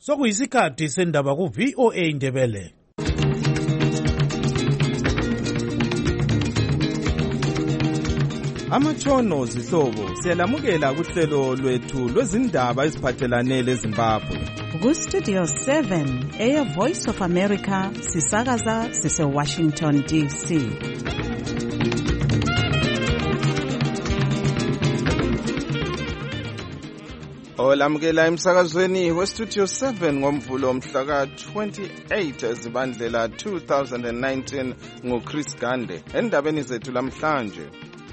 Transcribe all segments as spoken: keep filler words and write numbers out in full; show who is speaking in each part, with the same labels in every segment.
Speaker 1: Sokuyisikhathi sendaba ku V O A Indebele.
Speaker 2: Amatshono zihlobo siyalamukela kuhlelo lwethu lwezindaba eziphathelane leZimbabwe.
Speaker 3: Ku Studio seven, Air Voice of America, sisakaza sise Washington D C.
Speaker 2: Olamukela emsakazweni we Studio seven ngomvulo mhla ka twenty-eight Zibandlela two thousand nineteen ngoChris Gande. Endabeni zethu lamhlanje,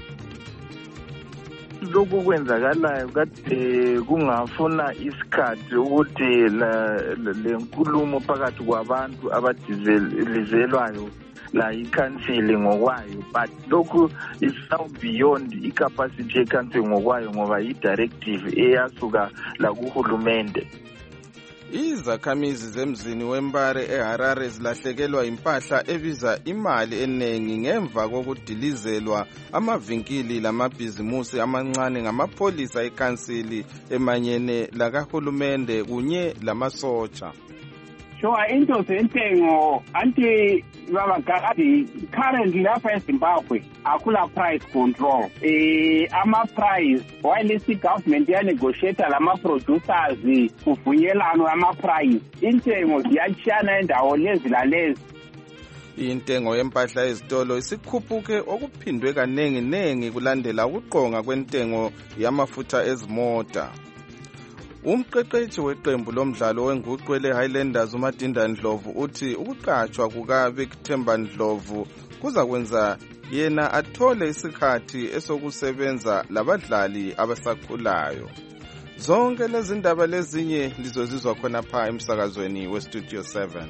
Speaker 4: lokhu kwenzakalayo kade kungafuna isikhathi ukuthi le nkulumo phakathi kwabantu abadizelizelwayo la ikhansili ngokwayo, but lokhu is now beyond icapacity yekhansili ngokwayo ngoba i-directive eyasuka la kuhulumende.
Speaker 2: Izakhamizi zemzini weMbare eHarare zilahlekelwa impahla ebiza imali enengi ngemva kokudilizelwa amavinkili lamabhizimusi amancane ngamapholisa ekhansili emanyene lakahulumende kunye lamasotsha.
Speaker 5: So into zentengo anti babagadi currently lapha eZimbabwe akula price control. Eh ama price while the government ya negotiate lama producers kuvunyelano ama price intengo ziyachana endawo lezi lalezi.
Speaker 2: Intengo yempahla ezitolo isikhuphuke okuphindwe kanengi nengi kulandela ukuqonga kwentengo yamafutha ezimota. Umqeqeshi weqembu lomdlalo wenguqu leHighlanders uMadinda Ndlovu uthi ukuqatshwa kukaVictor Ndlovu kuza kwenza yena athole isikhathi esokusebenza labadlali abasakhulayo. Zonke lezi ndaba lezinye lizozizwa khona pha emsakazweni we Studio seven.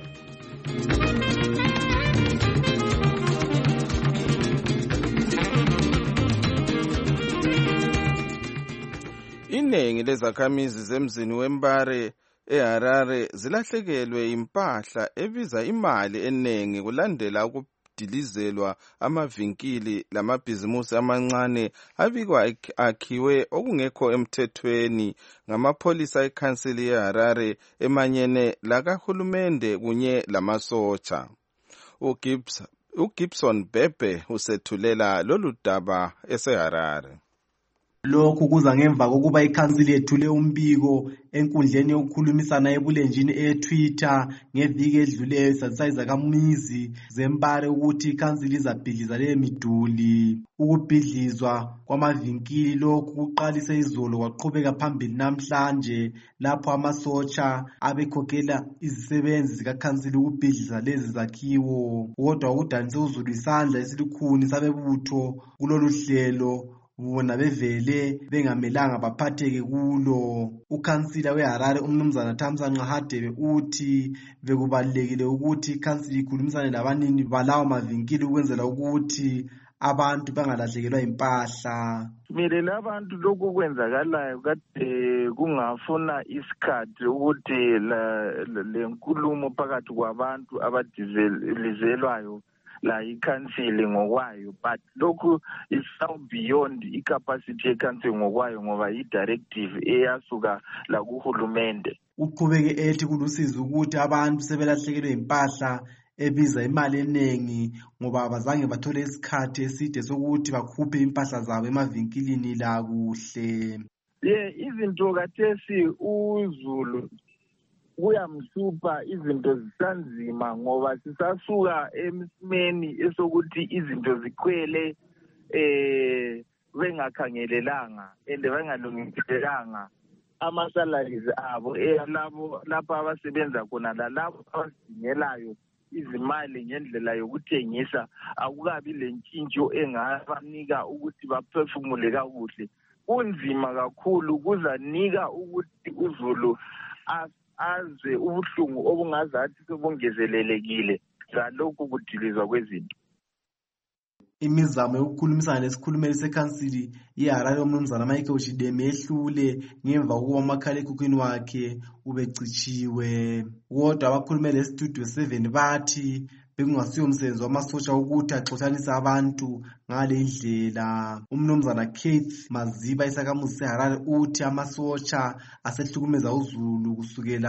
Speaker 2: Iningi lezakhamizi zemzini weMbare eHarare zilahlekelwe impahla ebiza imali enengi kulandela ukudilizelwa amavinkili lamabhizimusi amancane abikwa akhiwe okungekho emthethweni ngamapholisa ekhansili yeHarare emanyene lakahulumende kunye lamasotsha. uGibson uGibson Bebe usethulela lolu daba eseHarare.
Speaker 6: Lokhu kuza ngemva kokuba ikhansili yethule umbiko enkundleni yokukhulumisana ebulenjini eTwitter ngeviki edluleyo sasayiza kamuzi zeMbare ukuthi ikhansili izabhidliza le miduli. Ukubhidlizwa kwamavinkili lokhu kuqalise izolo kwaqhubeka phambili namhlanje lapho amasotsha abekhokhela izisebenzi zikakhansili ukubhidliza lezi zakhiwo. Kodwa ukudanise uzulu isandla esilikhuni sabebutho kulolu hlelo bona bevele bengamelanga baphatheke kulo. Ukhansila weHarare umnumzana Thamsanqa Hadebe uthi bekubalekile ukuthi ikhansili ikhulumisane labanini balawo mavinkili ukwenzela ukuthi abantu bangalahlekelwa impahla.
Speaker 4: Mire labantu lokhu kwenzakalayo kade kungafuna isikhathi ukuthi le nkulumo phakathi kwabantu abadizelizelwayo la ikhansili ngokwayo, but lokhu is now beyond icapacity yekhansili ngokwayo ngoba i-directive eyasuka la kuhulumende.
Speaker 6: Uqhubeke ethi kulusizi ukuthi abantu sebelahlekelwe impahla ebiza imali enengi ngoba abazange bathole isikhathi eside sokuthi bakhuphe impahla zabo emavinkilini la kuhle.
Speaker 4: Yeah, izinto kathesi uzulu kuyamhlupha, izinto zisanzima ngoba sisasuka emsimeni esokuthi izinto zikhwele eh bengakhangelelanga ende bengalungiselanga ama-salaries abo labo lapha abasebenza khona lalabo abazingelayo izimali ngendlela yokuthengisa akukabi lentshintsho engabanika ukuthi baphefumule kakuhle. Kunzima kakhulu, kuzanika ukuthi uzulu azwe ubuhlungu obungazathi sobongezelelekile ngalokhu kudilizwa kwezinto.
Speaker 6: Imizamo yokukhulumisana nesikhulumeli sekhansili yeHarare umnumzana Michael Chideme ehlule ngemva kokuba umakhalekhukhwini wakhe ubecitshiwe. Kodwa abakhulumeli eStudio seven bathi bekungasiyo umsebenzi wamasotsha ukuthi axoxanise abantu ngale indlela. Umnumzana Keith Maziba isakhamuzi seHarare uthi amasotsha asehlukumeza uzulu kusukela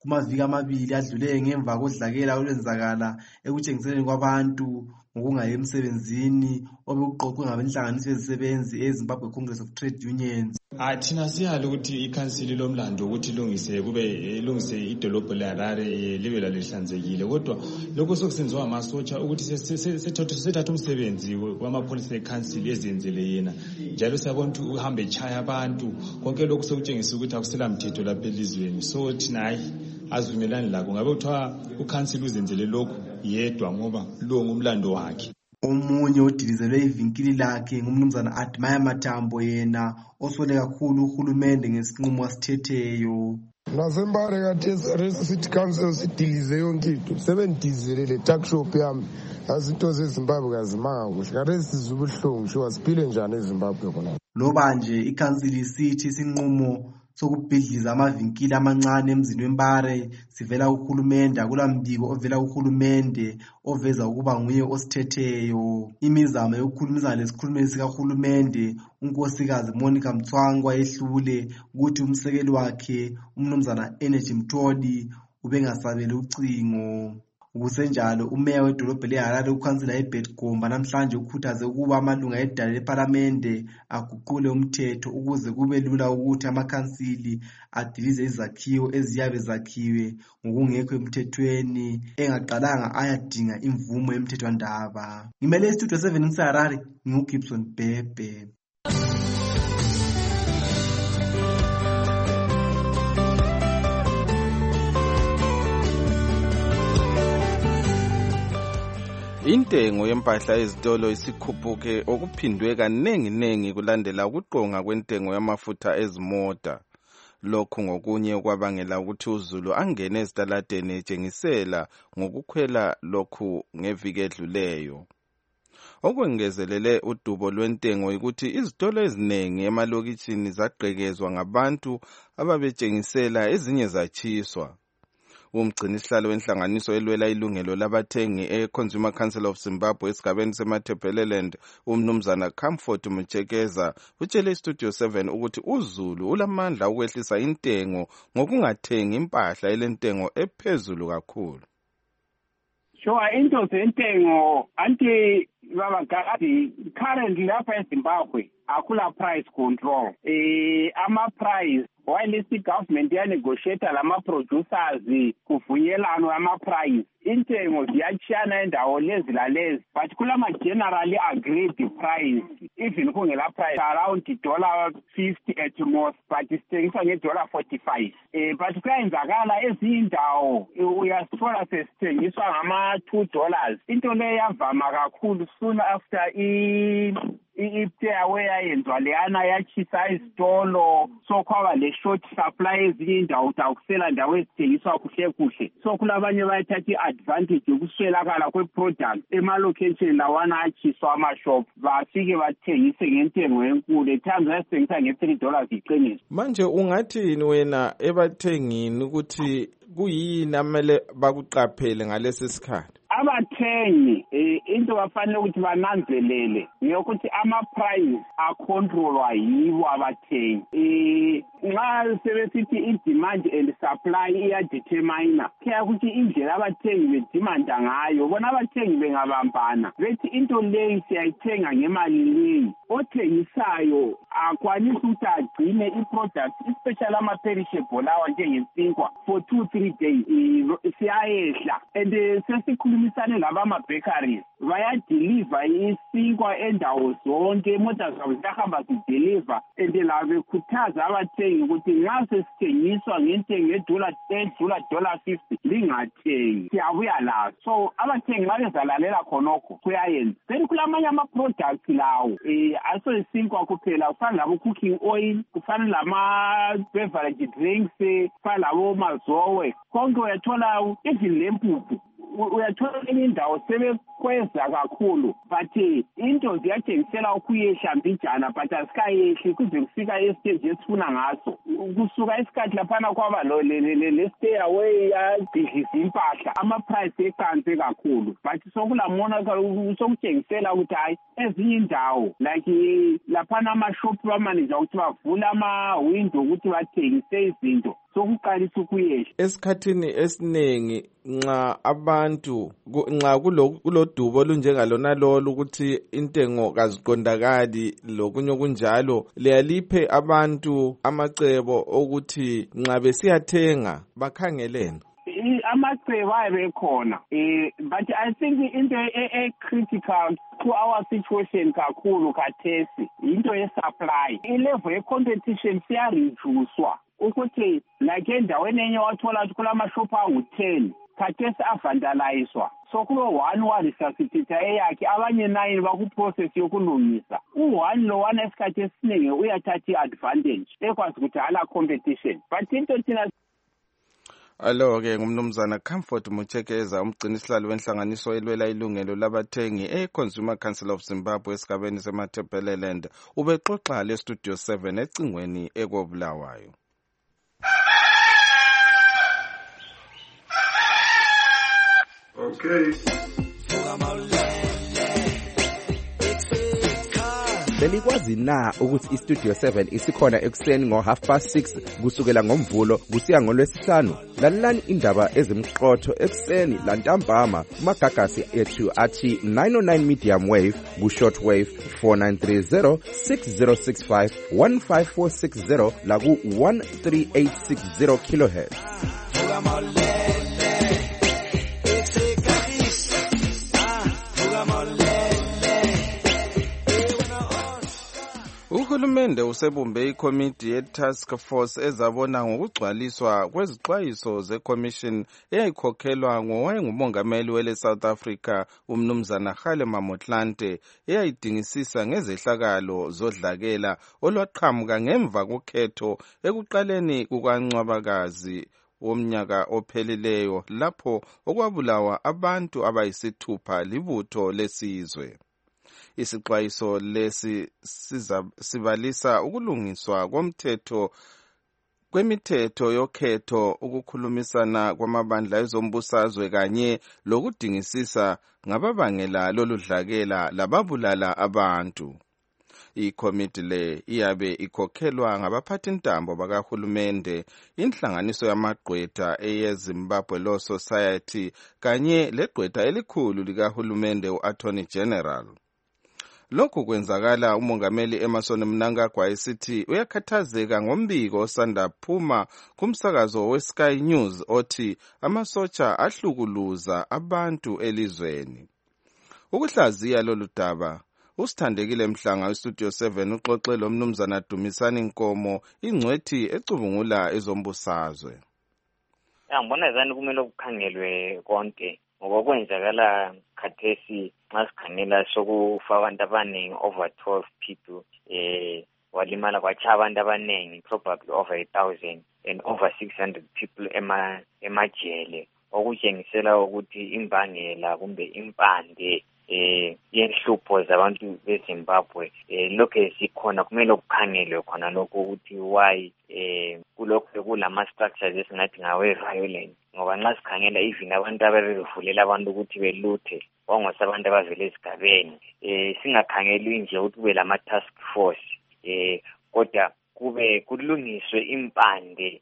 Speaker 6: kumaviki amabili adluleyo ngemva kodlakela olwenzakala ekutshengiseleni kwabantu ngokungayi emsebenzini obekuqoqwe ngabenhlanganiso yezisebenzi eZimbabwe Congress of Trade Unions.
Speaker 7: Ah thina siyalo ukuthi ikhansili lomlando ukuthi ilungise kube ilungise idolobho leHarare libe lalihlanzekile, kodwa lokho sokusenziwa amasotsha ukuthi sethatha umsebenzi wamapholisa ekhansili ezenzele yena njalo siyabona ukuthi uhambe echaya abantu konke lokho sokutshengisa ukuthi akusela mthetho lapha elizweni. So thina hayi azivumelani lakho, ngabe kuthiwa ukhansili uzenzele lokho yedwa ngoba lo ngumlando wakhe.
Speaker 6: Omunye odilizelwe ivinkili lakhe ngumnumzana Admire Matambo, yena osole kakhulu uhulumende ngesinqumo asithetheyo.
Speaker 8: Nasembare kathi City Council sidilize yonke into sebendizele le tax shop yami azinto zeZimbabwe kazimanga kuhle kade sizubuhlungu sho asiphile njani eZimbabwe khona.
Speaker 6: Loba nje ikhansili sithi isinqumo sokubhidliza amavinkili amancane emzini wempare sivela kuhulumende, akulambiko ovela kuhulumende oveza ukuba nguye osithetheyo. Imizamo yokukhulumisana lesikhulumeli sikahulumende unkosikazi Monica Mtswangwa yehlule ukuthi umsekeli wakhe umnumzana Energy Mtodi ubengasabeli ucingo. Ukusenjalo umeya wedolobhe leHarare ukhansila eBert Gomba namhlanje ukhuthaze ukuba amalunga edale leParlamente aguqule umthetho ukuze kube lula ukuthi amakhansili adilize izakhiwo eziyabe zakhiwe ngokungekho emthethweni engaqalanga ayadinga imvumo yemthethwandaba. Ngimele istudio seven eHarare, nginguGibson Bhebhe.
Speaker 2: Intengo yempahla ezitolo isikhuphuke okuphindwe kanengi nengi kulandela ukuqonga kwentengo yamafutha ezimota. Lokhu ngokunye kwabangela ukuthi uZulu angene ezitaladeni etshengisela ngokukhwela lokhu ngeviki edluleyo. Okwengezelele udubo lwentengo ukuthi izitolo eziningi emalokitshini zagqekezwa ngabantu ababetshengisela ezinye zachiswa. Umgcinisihlalo wenhlanganiso elwela ilungelo labathengi e-Consumer Council of Zimbabwe esigabeni seMatabeleland umnumzana Comfort Mutshekeza utshele iStudio seven ukuthi uZulu ulamandla ukwehlisa intengo ngokungathengi impahla elentengo ephezulu kakhulu.
Speaker 5: Sure, into zentengo anti babagadi currently lapha eZimbabwe akula price control. Eh ama price while the government ya negotiate lama producers kuvunyelano ama price intengo ziyachana endawo lezi lalezi but kulama generally agreed price even kungela price around dollar fifty at most but isithengiswa nge dollar forty-five. Eh but kuyenzakala ezindawo uyasithola sesithengiswa ngama two dollars. Into le yavama kakhulu soon after i iptea weyayenzwa leyana yachisa izitolo so kwaba le short supply ezinye indawo takusela ndawo ezithengiswa kuhle kuhle so kulabanye bayathatha iadvantage yokuswelakala kweproduct emalocation lawana achiswa amashop bafike bathengise ngentengo enkulu ethanzi yasithengisa nge-three dollars iqiniso.
Speaker 2: Manje ungathini wena ebathengini ukuthi kuyini amele bakuqaphele ngalesi sikhathi?
Speaker 5: Abathengi into bafanele ukuthi bananzelele ngiyokuthi ama price acontrolwa yibo abathengi. Nxa sebesithi i-demand and supply iyadetermine kaya ukuthi indlela abathengi bedimanda ngayo bona abathengi bengabambana bethi into leyi siyayithenga ngemali leyi othengisayo akwanisa ukuthi agcine i-product especially ama-perishable lawa njengesinkwa for two three days siyayehla and sesikhulumisane labama-bakeries bayadeliver isinkwa endawo zonke imota zabo ziyahamba zideliver and labo bekhuthaza abathengi ukuthi nxa sesithengiswa ngentengo edollar ten dollar dollar fifty lingathengi siyabuya lazo. So abathengi nxa bezalalela khonokho kuyayenza. Then kulamanye ama-products lawo um aso isinkwa kuphela kufana labo cooking oil kufana lama-beverage drinks kufana labo mazowe konke uyathola even lempuphu uyathola enye indawo sebekweza kakhulu but into ziyatshengisela ukuyehla mbijana but asikayehli kuze kufika estage esifuna ngaso kusuka isikhathi laphana kwaba le-stay away yadidlisa impahla ama-price eqanse kakhulu but sokulamona sokutshengisela ukuthi hayi ezinye indawo like laphana ama-shop bamanager ukuthi bavula ama-window ukuthi bathengise izinto sokuqalisa ukuyehla.
Speaker 2: Esikhathini esiningi nxa abantu nxa kulodubo olunjengalona lolu ukuthi intengo kaziqondakali lokunye okunjalo, liyaliphe abantu amacebo okuthi nxa besiyathenga bakhangelene?
Speaker 5: Amacebo ayabe ekhona, eh but I think into e-critical to our situation kakhulu khathesi into ye-supply. I-level ye-competition siyareducewa ukuthi like endaweni enye wathola ukuthi kulamashophu angu-ten khathesi avandalizwa, so kube one waresuscitator eyakhe abanye nine bakuprocess yokulungisa. U-one lo one esikhathi esiningi uyathatha i-advantage ekwazi ukuthi hala competition, but into thina.
Speaker 2: Alo-ke ngumnumzana Comfort Muchekeza, umgcinisihlalo wenhlanganiso elwela ilungelo labathengi e-Consumer Council of Zimbabwe esigabeni seMatabeleland. Ubexoxa le-Studio seven ecingweni ekobulawayo.
Speaker 9: Okay. Belikwazi na ukuthi iStudio seven isikhona ekuseni ngo half past six kusukela ngomvulo kusiya ngolwesihlanu? Lalelani indaba ezimqotho ekuseni lantambama kumagagasi ethu athi nine oh nine medium wave ku short wave four nine three zero six zero six five one five four six zero la ku one three eight six zero kilohertz.
Speaker 2: Uhulumende usebumbe ikomiti ye-task force ezabona ngokugcwaliswa kwezixwayiso ze-commission eyayikhokhelwa ngowayengumongameli wele South Africa umnumzana Kgalema Motlanthe, eyayidingisisa ngezehlakalo zodlakela olwaqhamuka ngemva kokhetho ekuqaleni kukaNcwabakazi womnyaka ophelileyo lapho okwabulawa abantu abayisithupha libutho lesizwe. Isixwayiso lesi sibalisa ukulungiswa komthetho kwemithetho yokhetho, ukukhulumisana kwamabandla ezombusazwe kanye lokudingisisa ngababangela loludlakela lababulala abantu. Ikomiti le iyabe ikhokhelwa ngabaphathintambo bakahulumende, inhlanganiso yamagqwetha eye-Zimbabwe Law Society kanye legqwetha elikhulu likahulumende u-Attorney General. Lokhu kwenzakala umongameli Emmerson Mnangagwa esithi uyakhathazeka ngombiko osanda phuma kumsakazo we-Sky News othi amasotsha ahlukuluza abantu elizweni. Ukuhlaziya lolu daba, usithandekile Mhlanga weStudio seven uxoxe lo mnumzana Dumisani Nkomo, ingcwethi ecubungula ezombusazwe.
Speaker 10: Ngibona zani kumele ukukhangelwe konke ngoba kwenzakala khathesi nxa sikhangela sokufa abantu abaningi over twelve people, eh walimala kwacha abantu abaningi probably over a thousand and over six hundred people ema emajele, okutshengisela ukuthi imbangela kumbe impande eh yenhlupho zabantu beZimbabwe eh lokho sikhona kumele ukukhangelwe khona lokho ukuthi why eh kulokho kulama structures esingathi ngawe violence, ngoba nxa sikhangela even abantu ababevulela abantu ukuthi beluthe wangosabantu abavele esigabeni eh singakhangeli nje ukuthi kube lama task force eh kodwa kube kulungiswe impande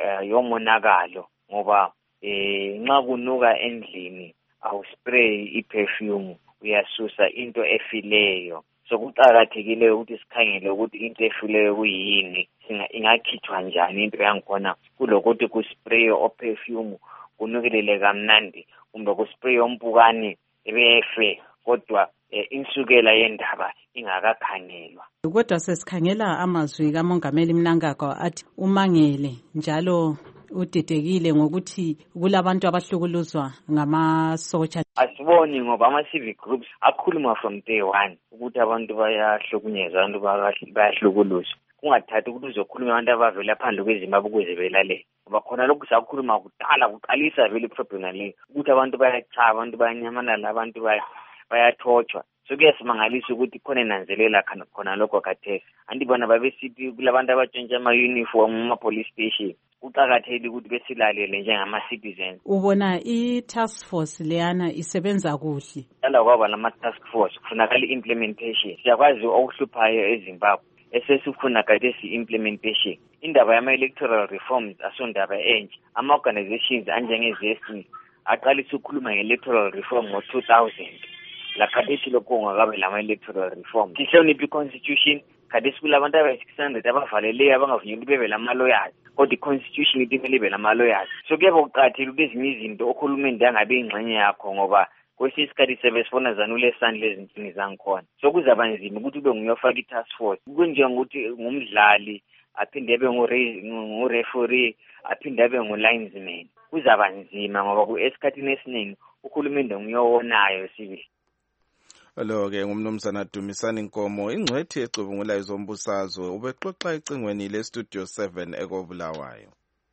Speaker 10: yomonakalo, ngoba eh nxa kunuka endlini awu spray iperfume uyasusa into efileyo. So kuqakathekile ukuthi sikhangele ukuthi into efileyo kuyini, singa ingakhithwa njani into yankhona kulokuthi kuspray o perfume kunukelele kamnandi kumbe kuspray ompukani ebefe kodwa eh, insukela yendaba ingakakhangelwa.
Speaker 3: Kodwa sesikhangela amazwi kaMongameli Mnangagwa athi umangele njalo udidekile ngokuthi kulabantu abahlukuluzwa ngamasotsha.
Speaker 10: Asiboni ngoba ama-civic groups akhuluma from day one ukuthi abantu bayahlukunyezwa, abantu bayahlukuluzwa. Kungathathi ukuthi uzokhuluma abantu abavela phandle kweZimbabwe ukuze belale, ngoba khona lokhu sakhuluma kudala kuqalisa vele problem le ukuthi abantu bayachaba, abantu bayanyamalala, abantu bayathothwa. So kuyasimangalisa ukuthi khona enanzelela khona lokho khathesi. Andibona babesithi kulabantu abatshontsha ama-uniform ama-police station kuqakathekile ukuthi besilalele njengama-citizens.
Speaker 3: Ubona i-task force leyana isebenza kuhle?
Speaker 10: Yala kwaba lama-task force kufunakala i-implementation. Siyakwazi okuhluphayo eZimbabwe esesifuna khathesi implementation. indaba yama-electoral reforms asondaba entsha. Ama-organizations anjenge-Z S T aqalisa ukukhuluma nge-electoral reform ngo-two thousand. La khathesi lokho ngakabe lama-electoral reform. Sihlonipha i-constitution, khathesi kulabantu abayi-six hundred abavaleleyo abangavunyelwa ukuthi bebe lama-lawyers. Kodwa i-constitution ithi kumele ibe lama-lawyers. So kuyabe kuqakathekile ukuthi ezinye izinto uhulumende angabe ingxenye yakho ngoba kwesinye isikhathi sebesifona zanule sandle ezintini zangikhona. So kuzaba nzima ukuthi ube nguyofaka i-task force. Kunjengokuthi ngumdlali aphinde abe ngu-referee aphinde abe ngu-linesman. Kuzaba nzima ngoba esikhathini esiningi uhulumende nguyowonayo sibili.
Speaker 2: Lo-ke ngumnumzana Dumisani Nkomo, ingcwethi ecubungula izombusazwe, ubexoxa ecingweni le-Studio seven ekobulawayo.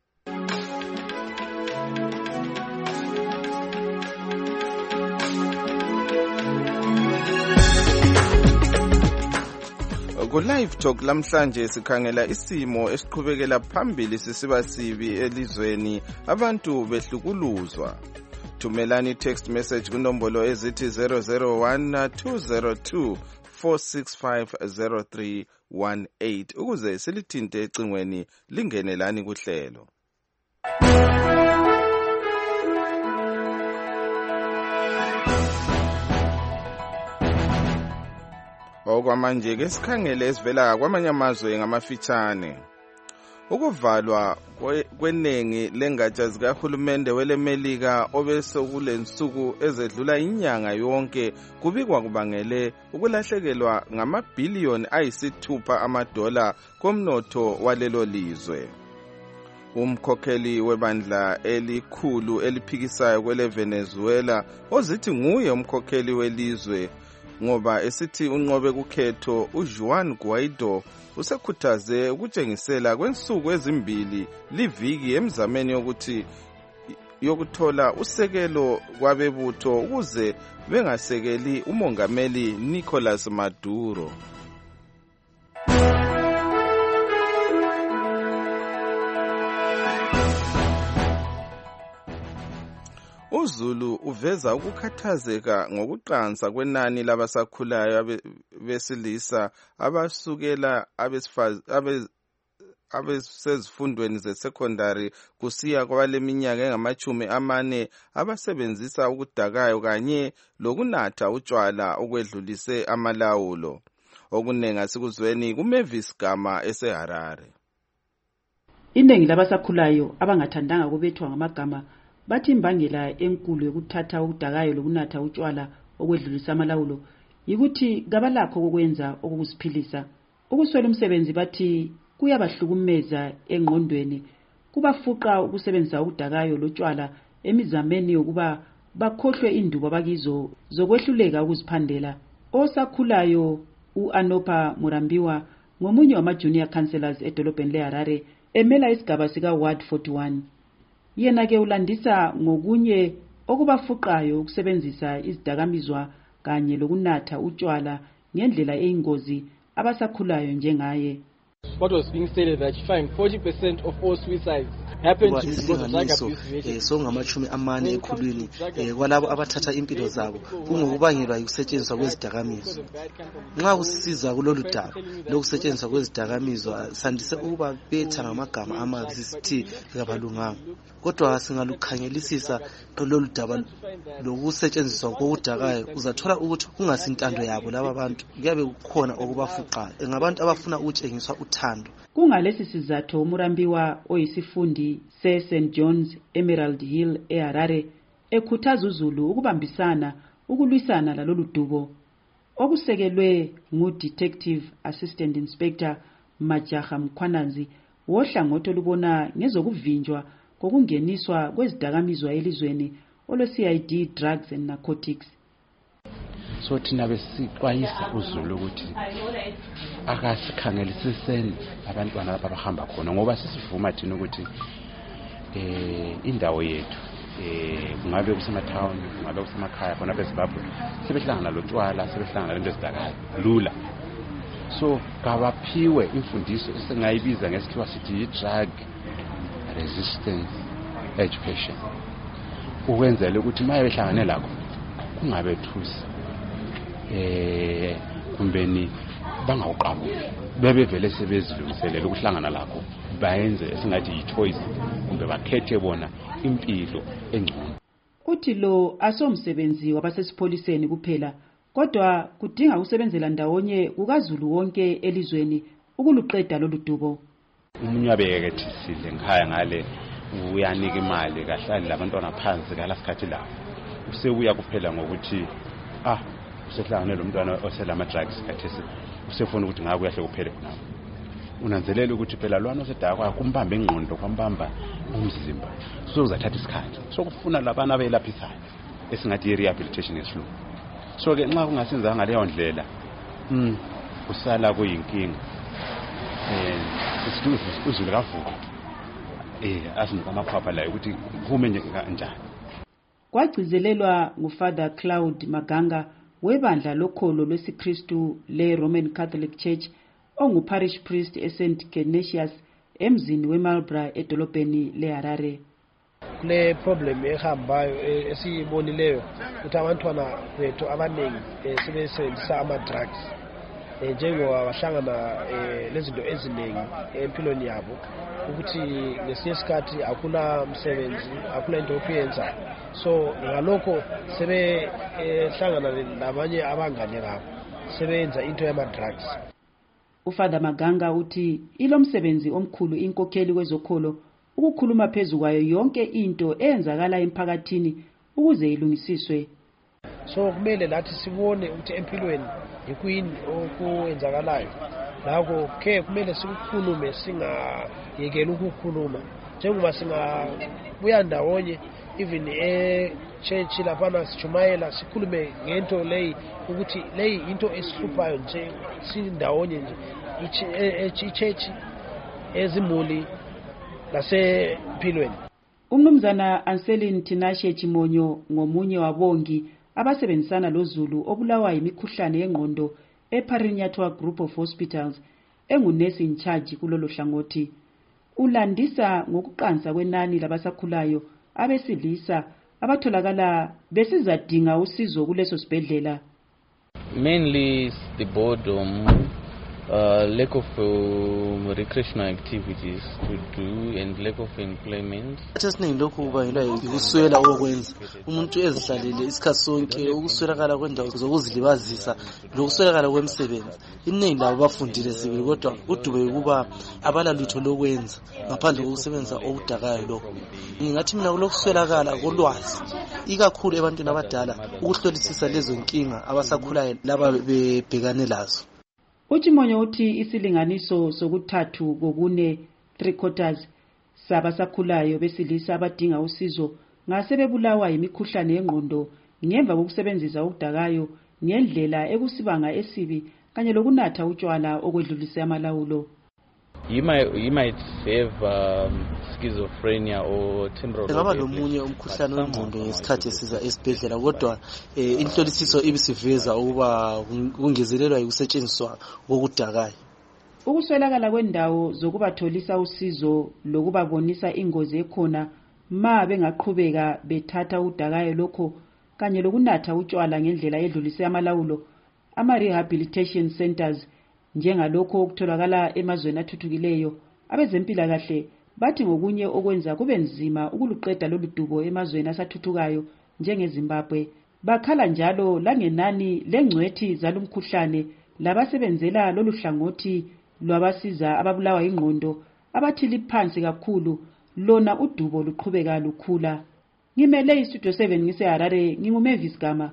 Speaker 2: Ku-Live Talk lamhlanje sikhangela isimo esiqhubekela phambili sisiba sibi elizweni, abantu behlukuluzwa. Thumelani text message kunombolo ezithi zero zero one two zero two four six five zero three one eight ukuze silithinte ecingweni lingenelani kuhlelo. Okwamanje ke sikhangele esivela kwamanye amazwe ngamafitshane. Ukuvalwa kwenengi lengatsha zikahulumende welemelika obesokule nsuku ezedlula inyanga yonke kubikwa kubangele ukulahlekelwa ngamabhiliyoni ayisithupha amadola komnotho walelo lizwe. Umkhokheli webandla elikhulu eliphikisayo kwele Venezuela ozithi nguye umkhokheli welizwe ngoba esithi unqobe kukhetho uJuan Guaido usekhuthaze ukutshengisela kwensuku ezimbili liviki emzameni yokuthi yokuthola usekelo kwabebutho ukuze bengasekeli umongameli Nicolas Maduro. uZulu uveza ukukhathazeka ngokuqansa kwenani labasakhulayo besilisa abasukela abesifazi abesezifundweni ze-secondary kusiya kwabaleminyaka engamachumi amane abasebenzisa ukudakayo kanye lokunatha utshwala okwedlulise amalawulo. Okunenga sikuzweni kuMavis Gama eseHarare.
Speaker 11: Iningi labasakhulayo abangathandanga kubethwa ngamagama bathi imbangela enkulu yokuthatha ukudakayo lokunatha utshwala okwedlulisa amalawulo yikuthi kabalakho kokwenza okukusiphilisa. Ukuswela umsebenzi bathi kuyabahlukumeza engqondweni, kubafuqa ukusebenzisa ukudakayo lotshwala emizameni yokuba bakhohlwe indubo abakizo zokwehluleka ukuziphandela. Osakhulayo uAnopa Murambiwa ngomunye wama-junior councillors edolobheni leHarare emela isigaba sika Ward forty-one. Yena ke ulandisa ngokunye okubafuqayo ukusebenzisa izidakamizwa kanye lokunatha utshwala ngendlela eyingozi abasakhulayo njengaye.
Speaker 12: What was being stated that you find forty percent of all suicides happen to because of drug abuse.
Speaker 13: So ngamachumi amane ekhulwini kwalabo abathatha impilo zabo kungokubangelwa ukusetshenziswa kwezidakamizwa. Nxa kusiza kulolu daba lokusetshenziswa kwezidakamizwa sandise ukuba betha ngamagama amabi sithi kabalunganga. Kodwa singalukhangelisisa lolu daba lokusetshenziswa kokudakayo uzathola ukuthi kungasintando yabo laba abantu kuyabe kukhona okubafuqayo. Ngabantu abafuna ukutshengiswa uthando.
Speaker 11: Kungalesi sizathu Murambiwa oyisifundi se-Saint John's Emerald Hill eHarare ekhuthaza uZulu ukubambisana ukulwisana lalolu dubo okusekelwe ngu-Detective Assistant Inspector Majaha Mkhwanazi wohlangothi olubona ngezokuvinjwa kokungeniswa kwezidakamizwa elizweni olwe-C I D Drugs and Narcotics.
Speaker 14: So thina besixwayisa uZulu ukuthi akasikhangelisiseni abantwana abahamba khona ngoba sisivuma thina ukuthi eh indawo yethu eh kungabe kusematown kungabe kusemakhaya khona beZimbabwe sebehlangana lotshwala sebehlangana lento ezidakayo lula. So kabaphiwe imfundiso esingayibiza ngesikhiwa sithi drug resistance education ukwenzela ukuthi maye behlangane lakho kungabe thusi eh kumbeni bangawuqabuki bebevele sebezilungiselela ukuhlangana lakho bayenze esingathi yi-choice kumbe bakhethe bona impilo engcono.
Speaker 11: Uthi lo asomsebenzi wabasesipholiseni kuphela kodwa kudinga usebenzela ndawonye kukaZulu wonke elizweni ukuluqeda lolu dubo.
Speaker 14: Umunywabekethisile ngikhaya ngale uyanika imali kahlali labantwana phansi ngalasikhathi lapho usebuya kuphela ngokuthi ah usehlangane lo mntwana oselama drugs kathesi usefuna ukuthi ngabe uyahle kuphele khona. Unanzelela ukuthi phela lwana osedakwa kumbamba engqondo kwambamba umzimba so uzathatha isikhathi sokufuna labana abelaphisayo esingathi rehabilitation yesihluku. So ke nxa kungasenza ngaleyo ndlela mm usala kuyinkinga eh isituzu uzulu kavuka eh asinika amaphapha la ukuthi kume nje kanjani.
Speaker 11: Kwagcizelelwa nguFather Cloud Maganga webandla lokholo lwesiKristu le Roman Catholic Church onguparish priest eSaint Canisius emzini weMarlborough edolobheni leHarare.
Speaker 15: Kule problem ehambayo esiyibonileyo ukuthi abantwana bethu abaningi sebesebenzisa ama drugs njengoba bahlangana lezinto eziningi empilweni yabo ukuthi ngesinye isikhathi akula msebenzi akula into yokuyenza so ngalokho sebe hlangana nabanye abangane babo sebenza into yama drugs.
Speaker 11: uFather Maganga uthi ilomsebenzi omkhulu inkokheli kwezokholo ukukhuluma phezulu kwayo yonke into eyenzakala emphakathini ukuze ilungisiswe.
Speaker 15: So kumele lathi sibone ukuthi empilweni yikuyini okwenzakalayo lakho ke kumele sikukhulume singayekeli ukukhuluma njengoba singabuya ndawonye even e church lapha sichumayela sikhulume ngento leyi ukuthi leyi into esihluphayo nje sindawonye nje ichurch ezimuli lasempilweni.
Speaker 11: Umnumzana Anselin Tinashe Chimonyo ngomunye wabongi abasebenzisana loZulu obulawa yimikhuhlane yengqondo eParinyatwa Group of Hospitals engunesi in charge kulolu hlangothi. Ulandisa ngokuqansa kwenani labasakhulayo abesilisa abatholakala besizadinga usizo kuleso sibhedlela.
Speaker 16: Mainly the boredom, uh, lack of uh, recreational activities to do and lack of employment.
Speaker 13: Asiningi lokhu kubangelwa yikuswela okwenza umuntu ezihlalele isikhathi sonke ukuswelakala kwendawo zokuzilibazisa lokuswelakala kwemsebenzi. Iningi labo bafundile sibili kodwa udube ukuba abalalutho lokwenza ngaphandle kokusebenza okudakayo lokho. Ngingathi mina kulokuswelakala kolwazi ikakhulu ebantwini abadala ukuhlolisisa lezo nkinga abasakhulayo laba bebhekane lazo.
Speaker 11: Uchimonyo uthi isilinganiso sokuthathu kokune three quarters sabasakhulayo besilisa abadinga usizo ngase bebulawa yimikhuhlane yengqondo ngemva kokusebenzisa ukudakayo ngendlela ekusibanga esibi kanye lokunatha utshwala okwedlulisa amalawulo.
Speaker 16: You might you might have um, schizophrenia or temporal.
Speaker 13: Ngaba lomunye umkhuhlane wengqondo ngesikhathi esiza esibhedlela kodwa inhlolisiso ibisiveza ukuba kungezelelwa ukusetshenziswa kokudakayo.
Speaker 11: Ukuswelakala kwendawo zokubatholisa usizo lokubabonisa ingozi ekhona ma bengaqhubeka bethatha udakayo lokho kanye lokunatha utshwala ngendlela edlulisa amalawulo ama rehabilitation centers njengalokho okutholakala emazweni athuthukileyo. Abezempilakahle bathi ngokunye okwenza kube nzima ukuluqeda lolu dubo emazweni asathuthukayo njengeZimbabwe. Bakhala njalo langenani lengcwethi zalumkhuhlane labasebenzela lolu hlangothi lwabasiza ababulawa ingqondo abathi liphansi kakhulu lona udubo luqhubeka lukhula. Ngimele iStudio seven ngiseHarare nginguMavis Gama.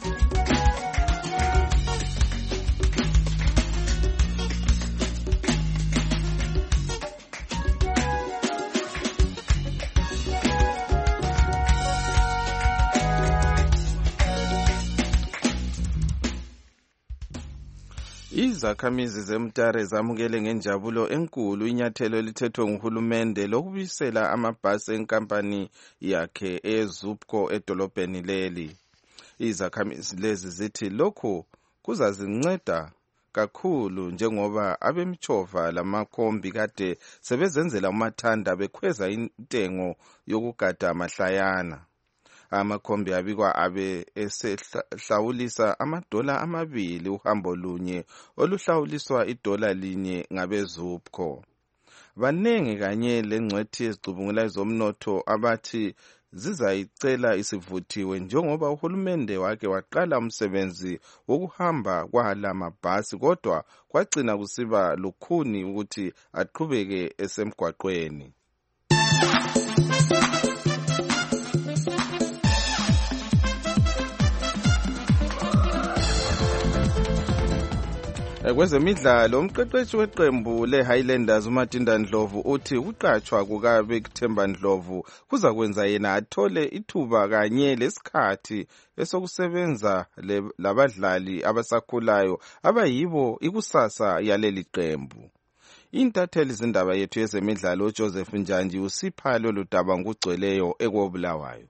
Speaker 2: Izakhamizi zeMtare zamukele ngenjabulo enkulu inyathelo elithethwe nguhulumende lokubisela amabhasi enkampani yakhe eZupco edolobheni leli. Izakhamizi lezi zithi lokhu kuzazinceda kakhulu njengoba abemchova lamakhombi kade sebezenzela umathanda bekhweza intengo yokugada amahlayana. amakhombi abikwa abe esehlawulisa amadola amabili uhambo lunye oluhlawuliswa idola linye ngabezupco. Banengi kanye lengcwethi ezicubungula ezomnotho abathi zizayicela isivuthiwe njengoba uhulumende wake waqala umsebenzi wokuhamba kwala mabhasi kodwa kwagcina kusiba lukhuni ukuthi aqhubeke esemgwaqweni. Kwezemidlalo, umqeqeshi weqembu le-Highlanders uMatinda Ndlovu uthi ukuqatshwa kukaBekthemba Ndlovu kuza kwenza yena athole ithuba kanye lesikhathi esokusebenza labadlali abasakhulayo abayibo ikusasa yaleli qembu. Intatheli zindaba yethu yezemidlalo uJoseph Njanji usipha lolu daba ngugcweleyo ekobulawayo.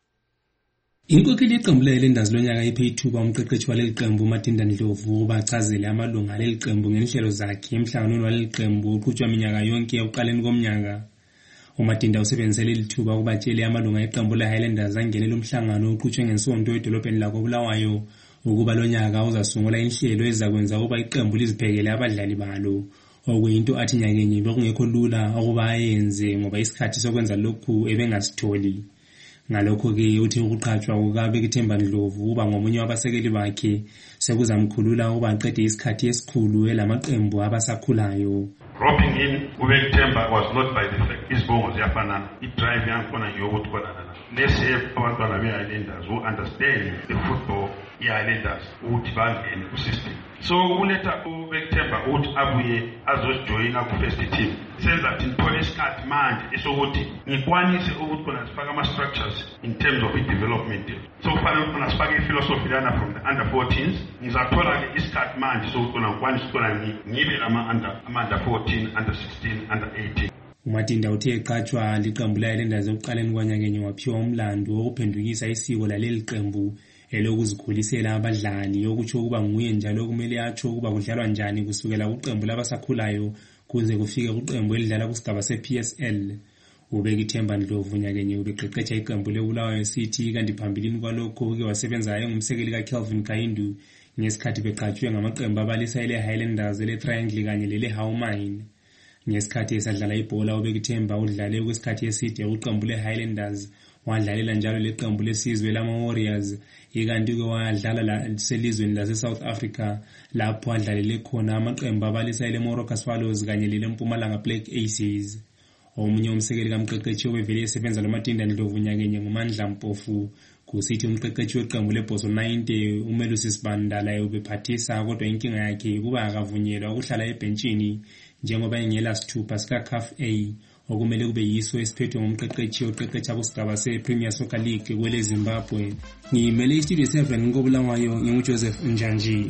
Speaker 17: Inkokheli yeqembu le-Highlanders lonyaka iphe ithuba umqeqeshi waleli qembu uMatinda Ndlovu ukuba achazele amalunga aleli qembu ngenhlelo zakhe emhlanganweni waleli qembu uqhutshwa minyaka yonke ekuqaleni komnyaka. uMatinda usebenzise leli thuba ukuba atshele amalunga eqembu le-Highlanders angenele umhlangano oqhutshwe ngensonto edolobheni lakobulawayo ukuba lonyaka uzasungula inhlelo ezakwenza ukuba iqembu liziphekele abadlali balo, okuyinto athi nyakenye bekungekho lula ukuba ayenze ngoba isikhathi sokwenza lokhu ebengasitholi. Ngalokho-ke uthi ukuqhatshwa kukaBekthemba Ndlovu uba ngomunye wabasekeli bakhe sekuzamkhulula ukuba aqede isikhathi esikhulu elamaqembu abasakhulayo.
Speaker 18: Dropping in uBekthemba was not by the fact izibongo ziyafanana, idrive yakhona ngiyokuthi khona. Let's have abantwana be-Highlanders who understand the football ye-Highlanders ukuthi bangene ku-system. So uletha uBekthemba ukuthi abuye azojoyina ku-first team. Senza ukuthi ngithole isikhathi manje esokuthi ngikwanise ukuthi khona sifake ama-structures in terms of i-development. So kufanele khona sifake i-philosophy lana from the under fourteens. Ngizathola-ke isikhathi manje sokuthi khona ngikwanise khona ngibe ama-under fourteen, under sixteen, under eighteen.
Speaker 17: uMatinda uthe eqatshwa liqembu le-Highlanders ekuqaleni kwanyakenye waphiwa umlando wokuphendukisa isiko laleli qembu elokuzikhulisela abadlali, okutsho ukuba nguye njalo kumele atsho ukuba kudlalwa njani kusukela kuqembu labasakhulayo kuze kufike kuqembu elidlala kusigaba se-P S L. uBekthemba Ndlovu nyakenye ubeqeqetsha iqembu leBulawayo City kanti phambilini kwalokho uke wasebenza engumsekeli kaKelvin Kaindu ngesikhathi beqatshwe ngamaqembu abalisa ele-Highlanders, ele-Triangle kanye lele-Howmine. Ngesikhathi esadlala ibhola uBekthemba udlale kwesikhathi eside uqembu le-Highlanders, wadlalela njalo leqembu lesizwe lama-Warriors, ikanti-ke wadlala selizweni lase-South Africa lapho wadlalele khona amaqembu abalisa ele-Moroka Swallows kanye lele-Mpumalanga Black Aces. Omunye umsekeli kamqeqeshi obevele esebenza loMatinda Ndlovu nyakenye nguMandla Mpofu, kusithi umqeqeshi weqembu leBhoso ninety uMelusi Sibandala ubephathisa kodwa inkinga yakhe kuba akavunyelwa ukuhlala ebhentshini njengoba engela sithupha sika-C A F A okumele kube yiso esiphethwe ngumqeqeshi oqeqetsha kusigaba se-Premier Soccer League kwele Zimbabwe. Ngimele iStudio seven ngobulawayo nginguJoseph Njanji.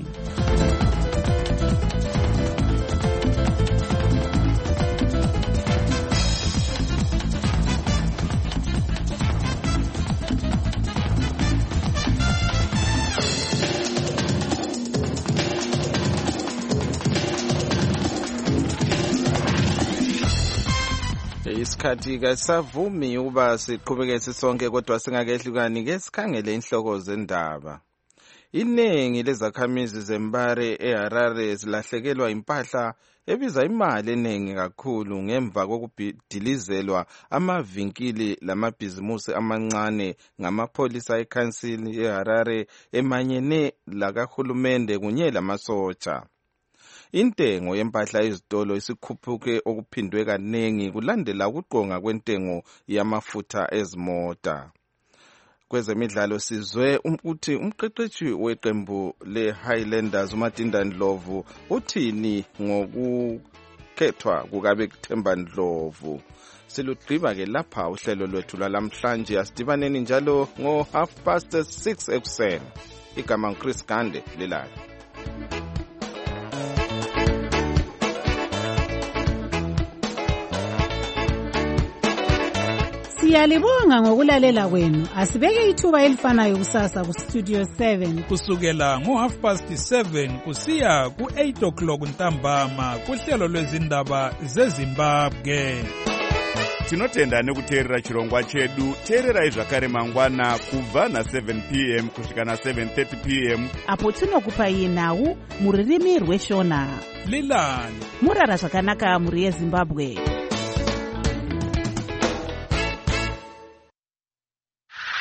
Speaker 2: Isikhathi kasavumi uba siqhubeke sisonke kodwa singakehlukani ke sikhangele inhloko zendaba. Iningi lezakhamizi zembare eHarare zilahlekelwa impahla ebiza imali eningi kakhulu ngemva kokudilizelwa amavinkili lamabhizimusi amancane ngamapholisa ekhansili eHarare emanyene lakahulumende kunye lamasotsha. Intengo yempahla ezitolo isikhuphuke okuphindwe kaningi kulandela ukuqonga kwentengo yamafutha ezimota. Kwezemidlalo sizwe ukuthi umqeqeshi weqembu le-Highlanders uMatinda Ndlovu uthini ngokukhethwa kukaBekthemba Ndlovu. Silugqiba ke lapha uhlelo lwethu lwalamhlanje, asidibaneni njalo ngo half past six ekuseni. Igama nguChris Gande lelala.
Speaker 3: Siyalibonga ngokulalela kwenu. Asibeke ithuba elifanayo kusasa ku Studio seven
Speaker 1: kusukela ngo half past seven kusiya ku eight o'clock ntambama kuhlelo lwezindaba zeZimbabwe.
Speaker 19: tinotenda nekuteerera chirongwa chedu. Teererai zvakare mangwana kubva na7 p m kusvika na7 thirty p m
Speaker 3: apo tinokupai nhau muririmi rweshona.
Speaker 1: Lilani
Speaker 3: murara zvakanaka muri yeZimbabwe.